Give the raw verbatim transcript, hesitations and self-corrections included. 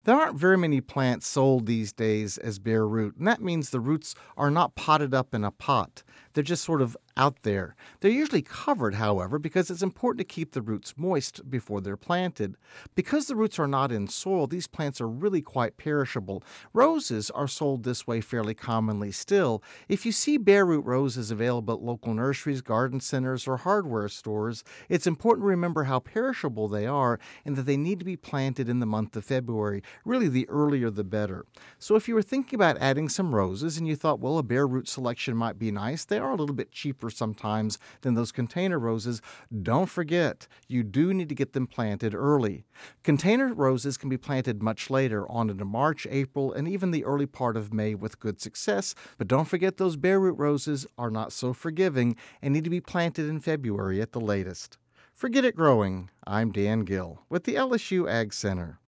There aren't very many plants sold these days as bare root, and that means the roots are not potted up in a pot. They're just sort of out there. They're usually covered, however, because it's important to keep the roots moist before they're planted. Because the roots are not in soil, these plants are really quite perishable. Roses are sold this way fairly commonly still. If you see bare root roses available at local nurseries, garden centers, or hardware stores, it's important to remember how perishable they are and that they need to be planted in the month of February. Really, the earlier the better. So if you were thinking about adding some roses and you thought, well, a bare root selection might be nice, they are a little bit cheaper sometimes than those container roses. Don't forget, you do need to get them planted early. Container roses can be planted much later, on into March, April, and even the early part of May with good success. But don't forget those bare root roses are not so forgiving and need to be planted in February at the latest. Forget It Growing. I'm Dan Gill with the L S U Ag Center.